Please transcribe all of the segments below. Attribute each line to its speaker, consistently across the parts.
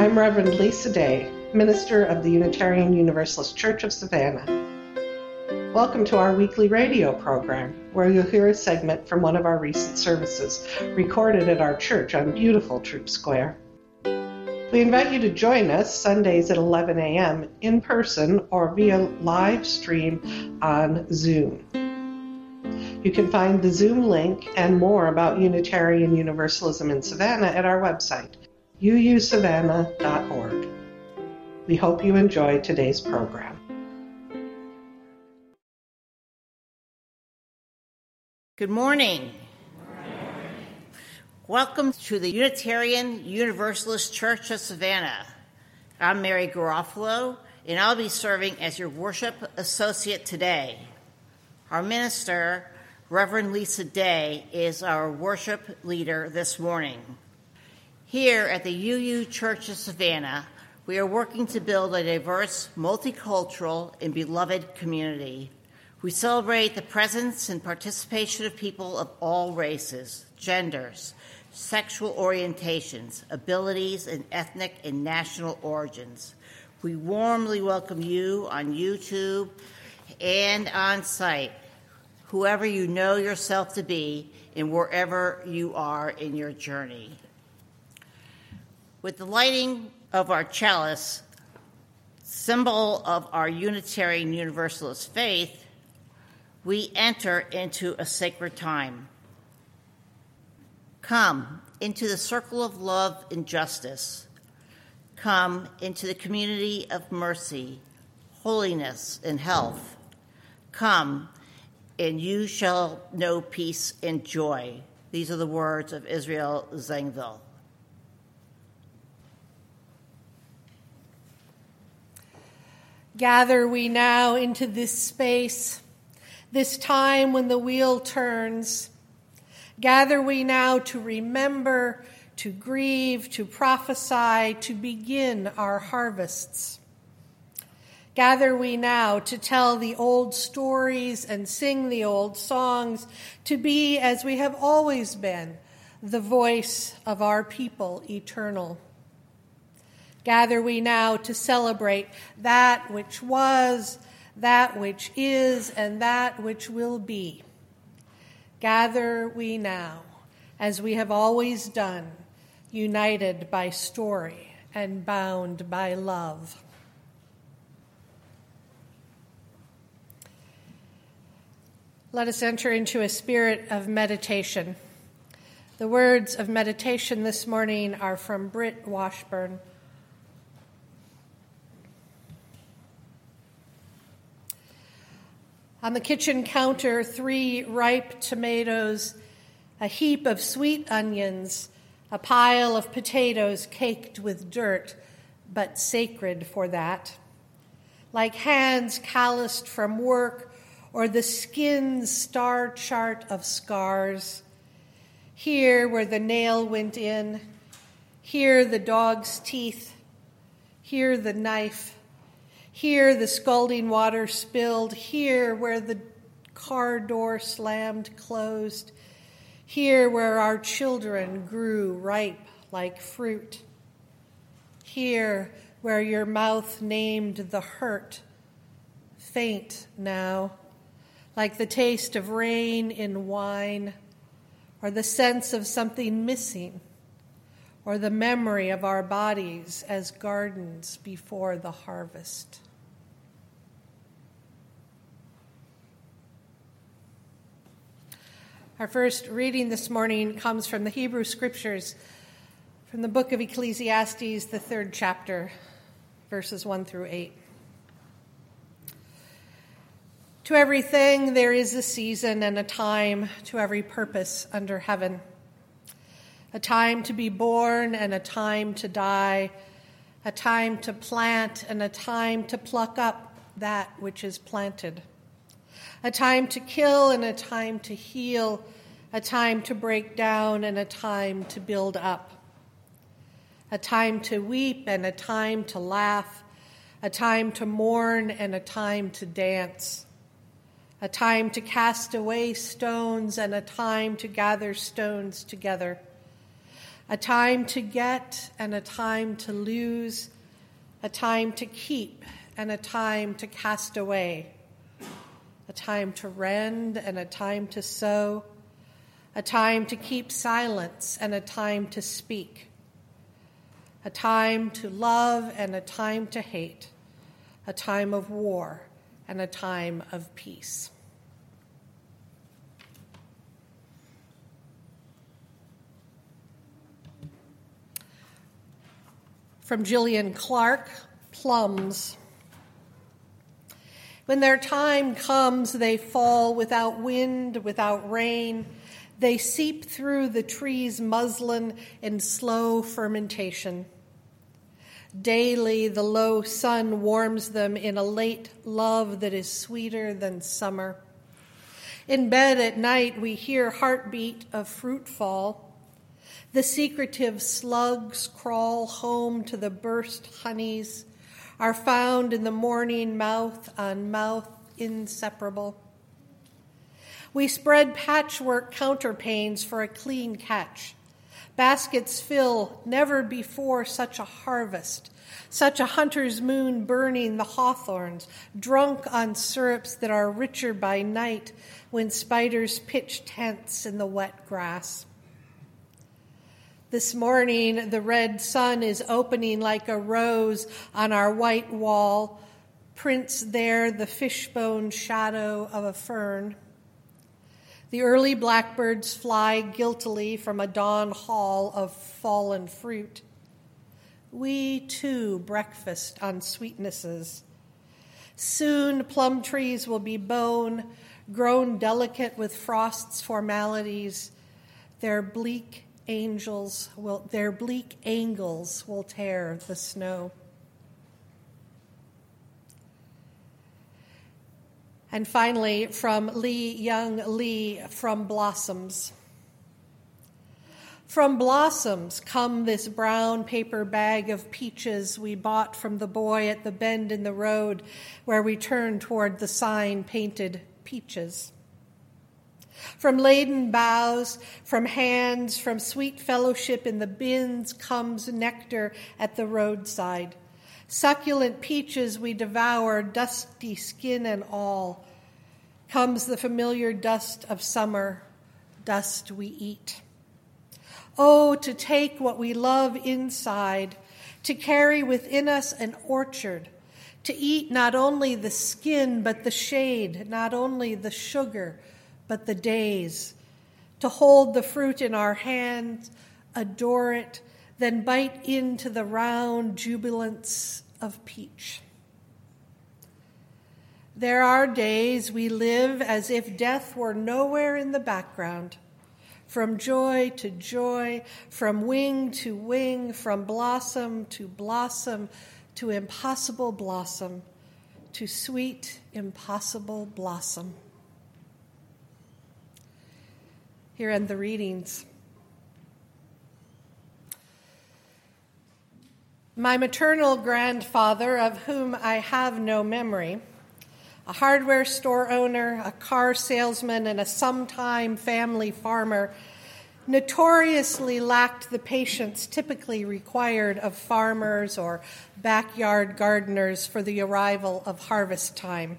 Speaker 1: I'm Reverend Lisa Day, minister of the Unitarian Universalist Church of Savannah. Welcome to our weekly radio program, where you'll hear a segment from one of our recent services, recorded at our church on beautiful Troop Square. We invite you to join us Sundays at 11 a.m. in person or via live stream on Zoom. You can find the Zoom link and more about Unitarian Universalism in Savannah at our website, uusavannah.org. We hope you enjoy today's program.
Speaker 2: Good morning. Welcome to the Unitarian Universalist Church of Savannah. I'm Mary Garofalo, and I'll be serving as your worship associate today. Our minister, Reverend Lisa Day, is our worship leader this morning. Here at the UU Church of Savannah, we are working to build a diverse, multicultural, and beloved community. We celebrate the presence and participation of people of all races, genders, sexual orientations, abilities, and ethnic and national origins. We warmly welcome you on YouTube and on site, whoever you know yourself to be and wherever you are in your journey. With the lighting of our chalice, symbol of our Unitarian Universalist faith, we enter into a sacred time. Come into the circle of love and justice. Come into the community of mercy, holiness, and health. Come, and you shall know peace and joy. These are the words of Israel Zangwill.
Speaker 3: Gather we now into this space, this time when the wheel turns. Gather we now to remember, to grieve, to prophesy, to begin our harvests. Gather we now to tell the old stories and sing the old songs, to be, as we have always been, the voice of our people eternal. Gather we now to celebrate that which was, that which is, and that which will be. Gather we now, as we have always done, united by story and bound by love. Let us enter into a spirit of meditation. The words of meditation this morning are from Britt Washburn. On the kitchen counter, 3 ripe tomatoes, a heap of sweet onions, a pile of potatoes caked with dirt, but sacred for that. Like hands calloused from work or the skin's star chart of scars. Here where the nail went in, here the dog's teeth, here the knife, here the scalding water spilled, here where the car door slammed closed, here where our children grew ripe like fruit, here where your mouth named the hurt, faint now, like the taste of rain in wine, or the sense of something missing, or the memory of our bodies as gardens before the harvest. Our first reading this morning comes from the Hebrew Scriptures, from the book of Ecclesiastes, the 3rd chapter, verses 1 through 8. To everything there is a season and a time to every purpose under heaven. A time to be born and a time to die, a time to plant and a time to pluck up that which is planted. A time to kill and a time to heal, a time to break down and a time to build up. A time to weep and a time to laugh, a time to mourn and a time to dance. A time to cast away stones and a time to gather stones together. a time to get and a time to lose, a time to keep and a time to cast away, a time to rend and a time to sow, a time to keep silence and a time to speak, a time to love and a time to hate, a time of war and a time of peace. From Gillian Clark, Plums. When their time comes, they fall without wind, without rain. They seep through the tree's muslin in slow fermentation. Daily, the low sun warms them in a late love that is sweeter than summer. In bed at night, we hear heartbeat of fruit fall. The secretive slugs crawl home to the burst honeys, are found in the morning mouth on mouth inseparable. We spread patchwork counterpanes for a clean catch. Baskets fill, never before such a harvest, such a hunter's moon burning the hawthorns, drunk on syrups that are richer by night when spiders pitch tents in the wet grass. This morning, the red sun is opening like a rose on our white wall, prints there the fishbone shadow of a fern. The early blackbirds fly guiltily from a dawn hall of fallen fruit. We, too, breakfast on sweetnesses. Soon plum trees will be bone, grown delicate with frost's formalities. Their bleak angles will tear the snow. And finally, from Lee Young Lee, from Blossoms. From blossoms come this brown paper bag of peaches we bought from the boy at the bend in the road where we turned toward the sign painted Peaches. From laden boughs, from hands, from sweet fellowship in the bins comes nectar at the roadside. Succulent peaches we devour, dusty skin and all. Comes the familiar dust of summer, dust we eat. Oh, to take what we love inside, to carry within us an orchard, to eat not only the skin but the shade, not only the sugar but the days, to hold the fruit in our hands, adore it, then bite into the round jubilance of peach. There are days we live as if death were nowhere in the background, from joy to joy, from wing to wing, from blossom to blossom, to impossible blossom, to sweet, impossible blossom. Here end the readings. My maternal grandfather, of whom I have no memory, a hardware store owner, a car salesman, and a sometime family farmer, notoriously lacked the patience typically required of farmers or backyard gardeners for the arrival of harvest time.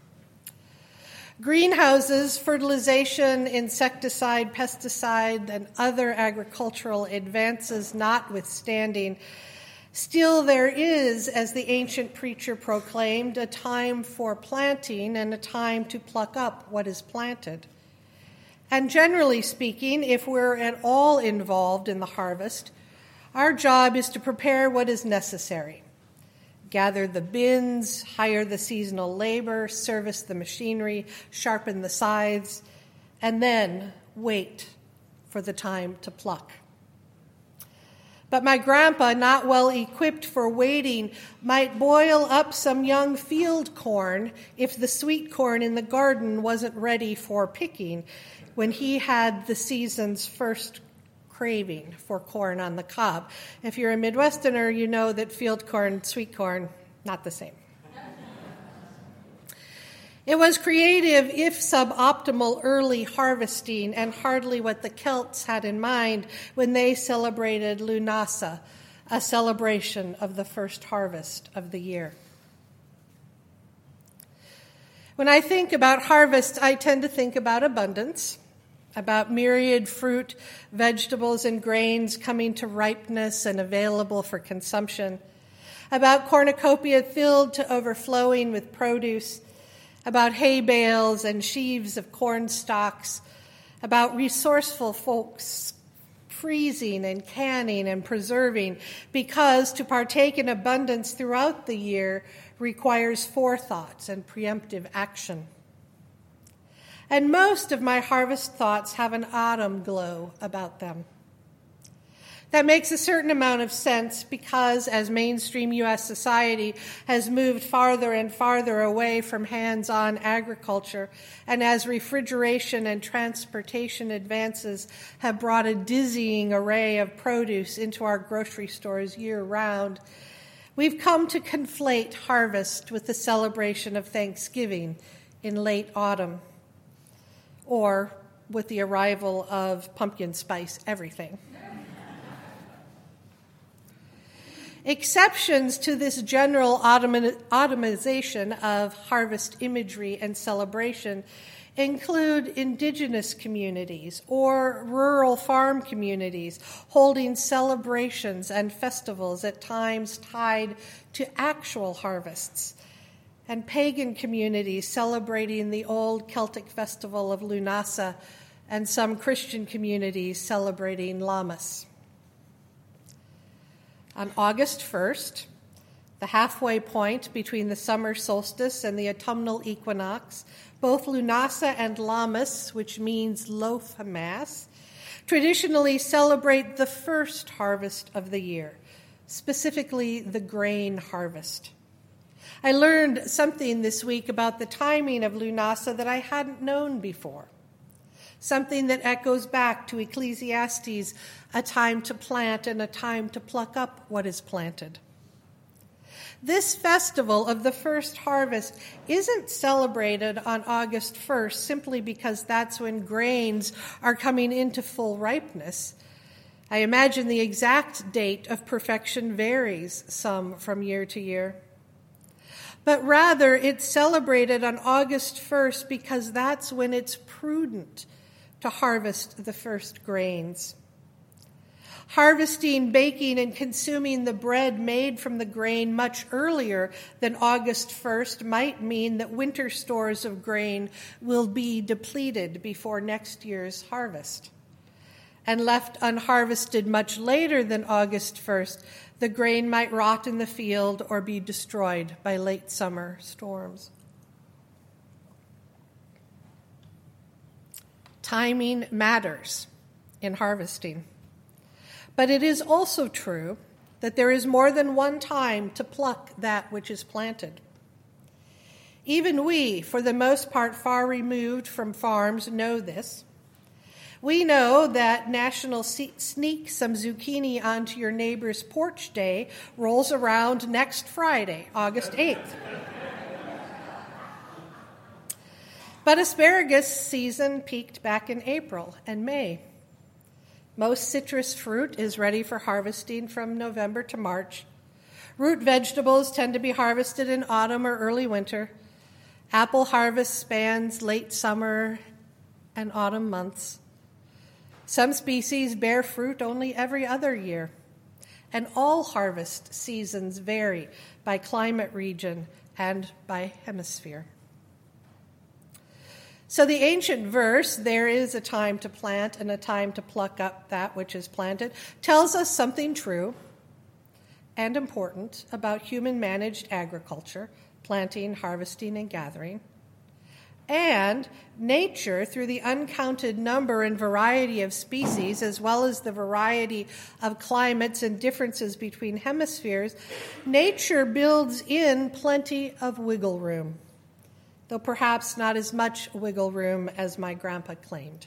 Speaker 3: Greenhouses, fertilization, insecticide, pesticide, and other agricultural advances notwithstanding, still there is, as the ancient preacher proclaimed, a time for planting and a time to pluck up what is planted. And generally speaking, if we're at all involved in the harvest, our job is to prepare what is necessary. Gather the bins, hire the seasonal labor, service the machinery, sharpen the scythes, and then wait for the time to pluck. But my grandpa, not well equipped for waiting, might boil up some young field corn if the sweet corn in the garden wasn't ready for picking, when he had the season's first craving for corn on the cob. If you're a Midwesterner, you know that field corn, sweet corn, not the same. It was creative, if suboptimal, early harvesting, and hardly what the Celts had in mind when they celebrated Lunasa, a celebration of the first harvest of the year. When I think about harvest, I tend to think about abundance, about myriad fruit, vegetables, and grains coming to ripeness and available for consumption, about cornucopia filled to overflowing with produce, about hay bales and sheaves of corn stalks, about resourceful folks freezing and canning and preserving, because to partake in abundance throughout the year requires forethought and preemptive action. And most of my harvest thoughts have an autumn glow about them. That makes a certain amount of sense because as mainstream U.S. society has moved farther and farther away from hands-on agriculture, and as refrigeration and transportation advances have brought a dizzying array of produce into our grocery stores year-round, we've come to conflate harvest with the celebration of Thanksgiving in late autumn, or with the arrival of pumpkin spice everything. Exceptions to this general autumnization of harvest imagery and celebration include indigenous communities or rural farm communities holding celebrations and festivals at times tied to actual harvests, and pagan communities celebrating the old Celtic festival of Lunasa, and some Christian communities celebrating Lammas. On August 1st, the halfway point between the summer solstice and the autumnal equinox, both Lunasa and Lammas, which means loaf mass, traditionally celebrate the first harvest of the year, specifically the grain harvest. I learned something this week about the timing of Lunasa that I hadn't known before, something that echoes back to Ecclesiastes, a time to plant and a time to pluck up what is planted. This festival of the first harvest isn't celebrated on August 1st simply because that's when grains are coming into full ripeness. I imagine the exact date of perfection varies some from year to year. But rather, it's celebrated on August 1st because that's when it's prudent to harvest the first grains. Harvesting, baking, and consuming the bread made from the grain much earlier than August 1st might mean that winter stores of grain will be depleted before next year's harvest. And left unharvested much later than August 1st, the grain might rot in the field or be destroyed by late summer storms. Timing matters in harvesting. But it is also true that there is more than one time to pluck that which is planted. Even we, for the most part far removed from farms, know this. We know that National Sneak Some Zucchini Onto Your Neighbor's Porch Day rolls around next Friday, August 8th. But asparagus season peaked back in April and May. Most citrus fruit is ready for harvesting from November to March. Root vegetables tend to be harvested in autumn or early winter. Apple harvest spans late summer and autumn months. Some species bear fruit only every other year. And all harvest seasons vary by climate region and by hemisphere. So the ancient verse, there is a time to plant and a time to pluck up that which is planted, tells us something true and important about human-managed agriculture, planting, harvesting, and gathering. And nature, through the uncounted number and variety of species, as well as the variety of climates and differences between hemispheres, nature builds in plenty of wiggle room, though perhaps not as much wiggle room as my grandpa claimed.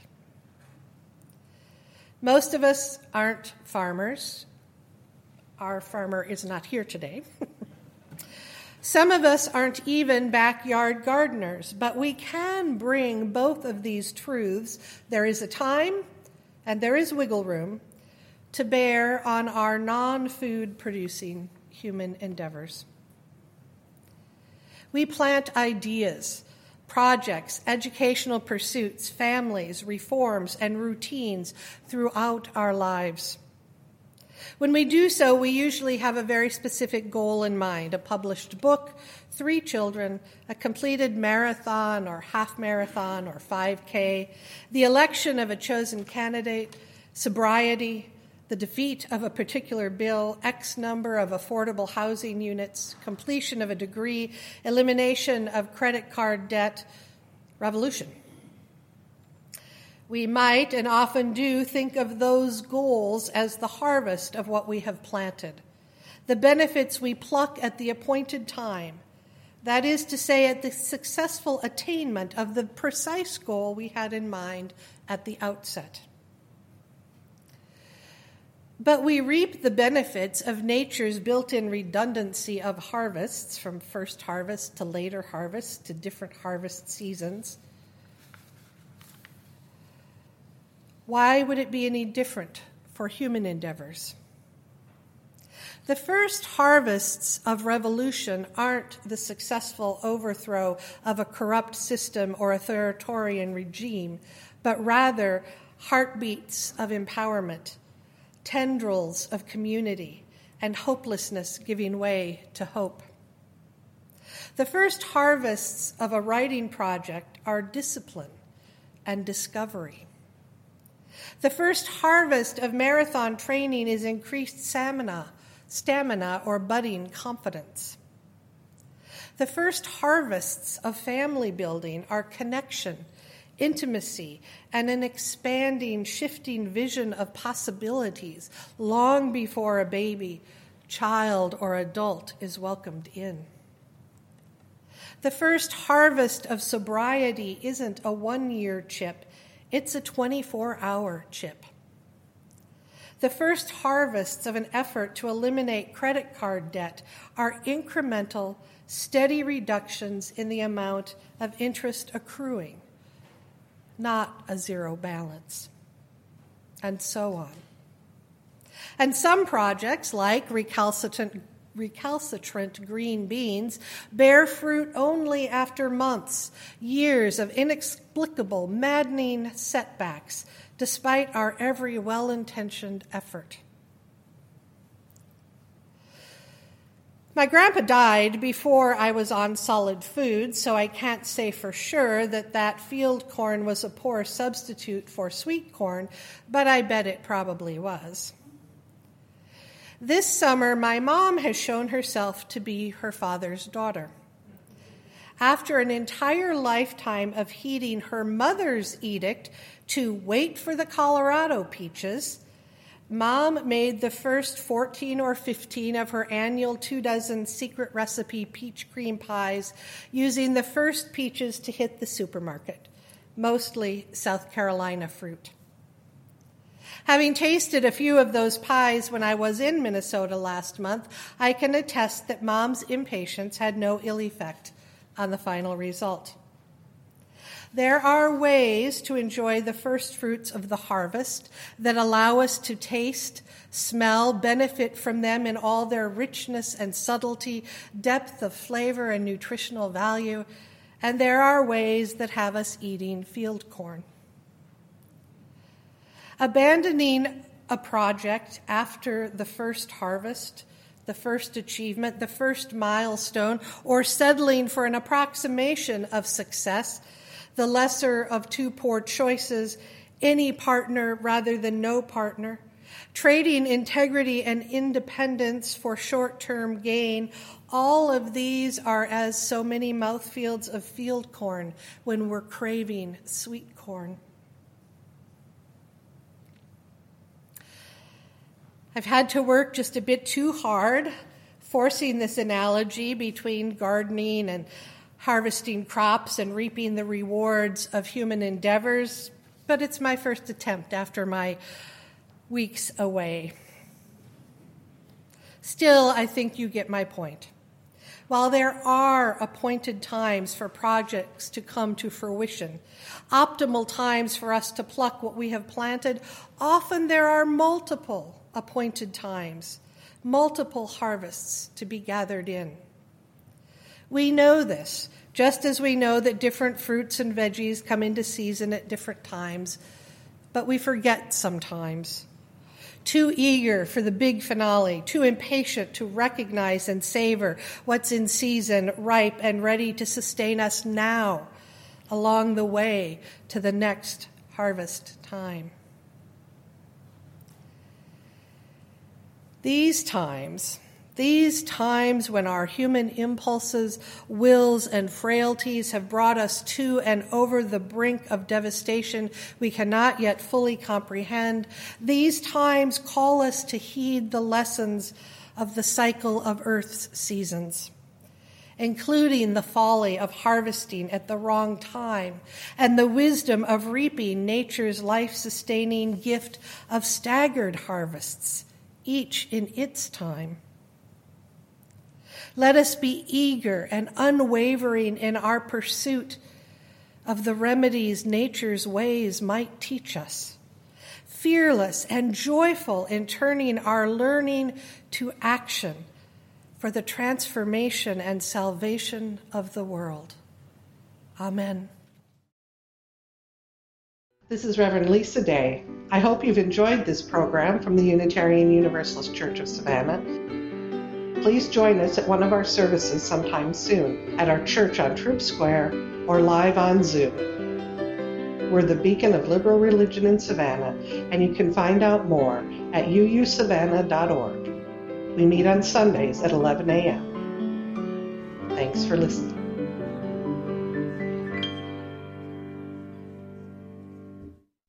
Speaker 3: Most of us aren't farmers. Our farmer is not here today. Some of us aren't even backyard gardeners, but we can bring both of these truths, there is a time and there is wiggle room, to bear on our non-food producing human endeavors. We plant ideas, projects, educational pursuits, families, reforms, and routines throughout our lives. When we do so, we usually have a very specific goal in mind: a published book, 3 children, a completed marathon or half marathon or 5K, the election of a chosen candidate, sobriety, the defeat of a particular bill, X number of affordable housing units, completion of a degree, elimination of credit card debt, revolution. We might, and often do, think of those goals as the harvest of what we have planted, the benefits we pluck at the appointed time, that is to say, at the successful attainment of the precise goal we had in mind at the outset. But we reap the benefits of nature's built-in redundancy of harvests, from first harvest to later harvest to different harvest seasons. Why would it be any different for human endeavors? The first harvests of revolution aren't the successful overthrow of a corrupt system or authoritarian regime, but rather heartbeats of empowerment, tendrils of community, and hopelessness giving way to hope. The first harvests of a writing project are discipline and discovery. The first harvest of marathon training is increased stamina or budding confidence. The first harvests of family building are connection, intimacy, and an expanding, shifting vision of possibilities long before a baby, child, or adult is welcomed in. The first harvest of sobriety isn't a 1-year chip, it's a 24-hour chip. The first harvests of an effort to eliminate credit card debt are incremental, steady reductions in the amount of interest accruing, not a zero balance, and so on. And some projects, like recalcitrant green beans, bear fruit only after months, years of inexplicable, maddening setbacks, despite our every well-intentioned effort. My grandpa died before I was on solid food, so I can't say for sure that field corn was a poor substitute for sweet corn, but I bet it probably was. This summer, my mom has shown herself to be her father's daughter. After an entire lifetime of heeding her mother's edict to wait for the Colorado peaches, Mom made the first 14 or 15 of her annual 24 secret recipe peach cream pies using the first peaches to hit the supermarket, mostly South Carolina fruit. Having tasted a few of those pies when I was in Minnesota last month, I can attest that Mom's impatience had no ill effect on the final result. There are ways to enjoy the first fruits of the harvest that allow us to taste, smell, benefit from them in all their richness and subtlety, depth of flavor and nutritional value, and there are ways that have us eating field corn. Abandoning a project after the first harvest, the first achievement, the first milestone, or settling for an approximation of success, the lesser of two poor choices, any partner rather than no partner, trading integrity and independence for short-term gain, all of these are as so many mouthfeels of field corn when we're craving sweet corn. I've had to work just a bit too hard, forcing this analogy between gardening and harvesting crops and reaping the rewards of human endeavors, but it's my first attempt after my weeks away. Still, I think you get my point. While there are appointed times for projects to come to fruition, optimal times for us to pluck what we have planted, often there are multiple appointed times, multiple harvests to be gathered in. We know this, just as we know that different fruits and veggies come into season at different times, but we forget sometimes. Too eager for the big finale, too impatient to recognize and savor what's in season, ripe, and ready to sustain us now along the way to the next harvest time. These times when our human impulses, wills, and frailties have brought us to and over the brink of devastation we cannot yet fully comprehend, these times call us to heed the lessons of the cycle of Earth's seasons, including the folly of harvesting at the wrong time and the wisdom of reaping nature's life-sustaining gift of staggered harvests, each in its time. Let us be eager and unwavering in our pursuit of the remedies nature's ways might teach us, fearless and joyful in turning our learning to action for the transformation and salvation of the world. Amen.
Speaker 1: This is Reverend Lisa Day. I hope you've enjoyed this program from the Unitarian Universalist Church of Savannah. Please join us at one of our services sometime soon at our church on Troop Square or live on Zoom. We're the beacon of liberal religion in Savannah, and you can find out more at uusavannah.org. We meet on Sundays at 11 a.m. Thanks for listening.